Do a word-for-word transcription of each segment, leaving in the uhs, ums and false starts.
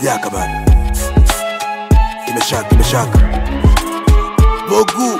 Yaka man. Imeshaka, imeshaka. Bogu.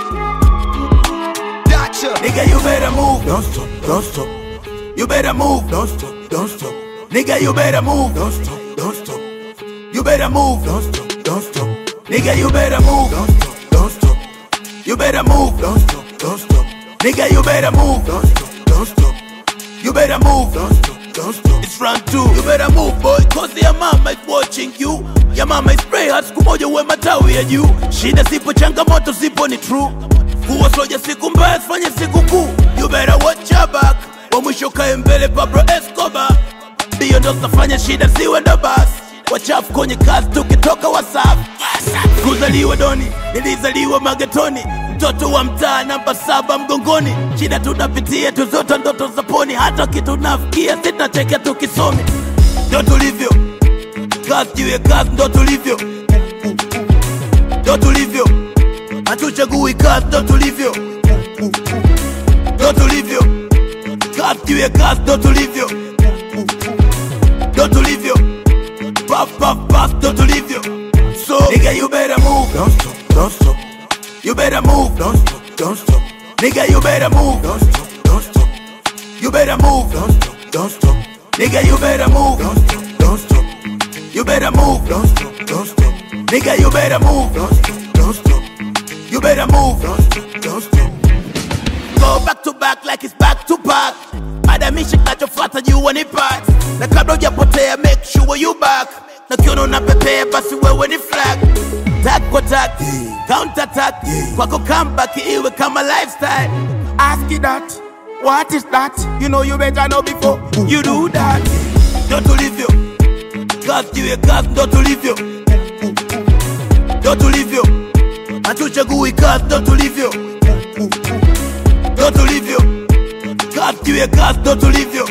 Gotcha. Nigga, you better move. Don't stop, don't stop. You better move. Don't stop, don't stop. Nigga, you better move. Don't stop, don't stop. You better move. Don't stop, don't stop. Nigga, you better move. Don't stop, don't stop. You better move. Don't stop, don't stop. Nigga, you better move. Don't stop, don't stop. You better move. Don't stop, don't stop. It's round two. You better move, boy, cause your mama is watching you. Your mama is pray hard, siku moja uwe matawi ya juu. Shida sipo, changamoto sipo, ni true. Kuwa soja siku mbaya, sifanye siku kuu. You better watch your back. Wa mwisho kae mbele, Pablo Escobar. Bio ndo zafanya shida siwe ndo basi. Wachafu kwenye kazi, tukitoka wasafi. Kuzaliwa doni, nilizaliwa magetoni. Mtoto wa mtaa namba saba mgongoni. Shida tunapitia, tuzoto ndoto za poni. Hata kitu nafikia, sita cheke tukisomi. Ndo tulivyo, kazi jiwe kazi, ndo tulivyo. Ndo tulivyo, hatuchagui kazi, ndo tulivyo. Ndo tulivyo, kazi jiwe kazi, ndo tulivyo. Ndo tulivyo, puff puff puff, ndo tulivyo. So, nigga, you better move. Don't stop, don't stop. You better move. Don't stop, don't stop. Nigga, you better move. Don't stop, don't stop. You better move. Don't stop, don't stop. Nigga, you better move. Don't stop, don't stop. You better move. Don't stop, don't stop. Nigga, you better move. Don't stop, don't stop. You better move. Don't stop, don't stop. Go back to back like it's back to back. Madamisha kinachofuata you want it back. Na kabla hujapotea make sure you back. Na kiona unapepea basi wewe ni flag. Tag kwa tag, counter attack. Kwako comeback iwe kama lifestyle. Ask you that. What is that? You know you better know before you do that. Ndo tulivyo, kazi jiwe kazi, ndo tulivyo. Ndo tulivyo, hatuchagui kazi, ndo tulivyo. Ndo tulivyo, kazi jiwe kazi, ndo tulivyo.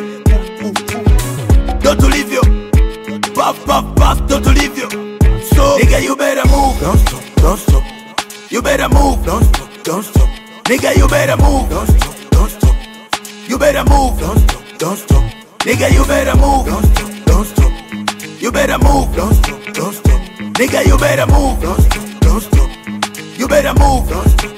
Ndo tulivyo, puff puff puff, ndo tulivyo. So, nigga, you better move. Don't stop, don't stop. You better move. Don't stop, don't stop. Nigga, you better move. Don't stop, don't stop. You better move. Don't stop, don't stop. Nigga, you better move. Don't stop, don't stop. You better move. Don't stop, don't stop. Nigga, you better move. Don't stop, don't stop. You better move. Don't stop,